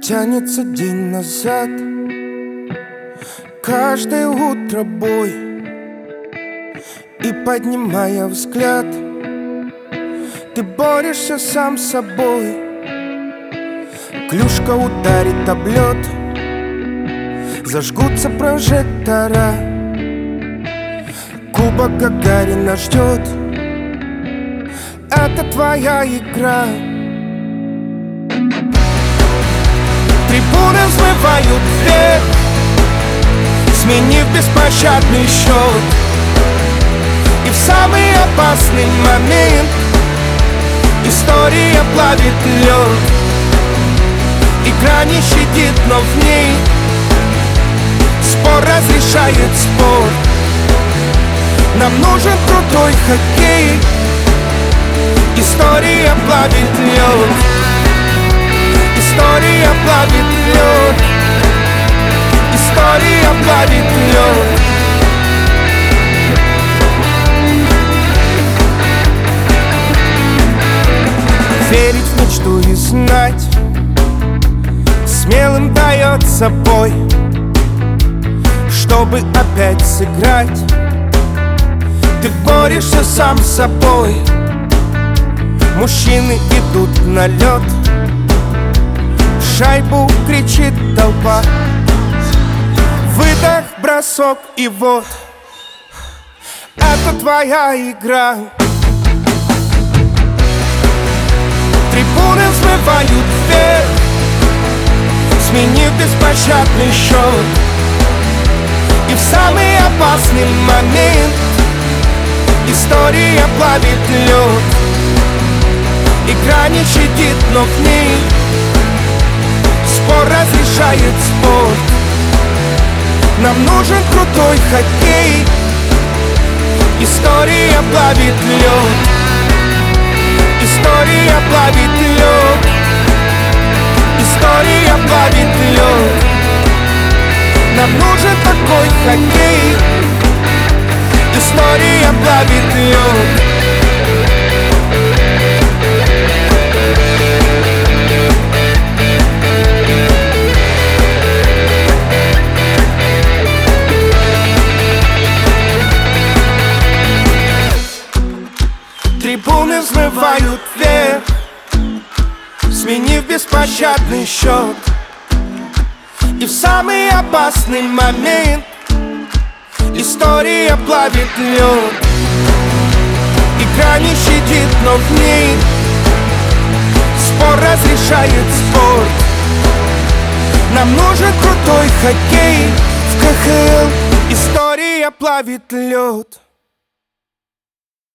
Тянется день назад, каждое утро бой. И поднимая взгляд, ты борешься сам с собой. Клюшка ударит об лед, зажгутся прожектора. Кубок Гагарина ждет, это твоя игра. Трибуны взмывают вверх, сменив беспощадный счет. И в самый опасный момент история плавит лед. Игра не щадит, но в ней спор разрешает спор. Нам нужен крутой хоккей, история плавит лед. История плавит лед. История плавит лед. Верить в мечту и знать, смелым дается бой. Чтобы опять сыграть, ты борешься сам с собой. Мужчины идут на лед, в шайбу кричит толпа. Выдох, бросок и вот это твоя игра. Трибуны взмывают вверх, сменив беспощадный счет. И в самый опасный момент история плавит лед. Игра не щадит, но в ней спор разрешает спор. Нам нужен крутой хоккей, история плавит лед. История плавит лед. История плавит лед. Нам нужен такой хоккей, история плавит лед. Трибуны взмывают вверх, сменив беспощадный счет. И в самый опасный момент история плавит лед. Игра не щадит, но в ней спор разрешает спор. Нам нужен крутой хоккей в КХЛ, история плавит лед.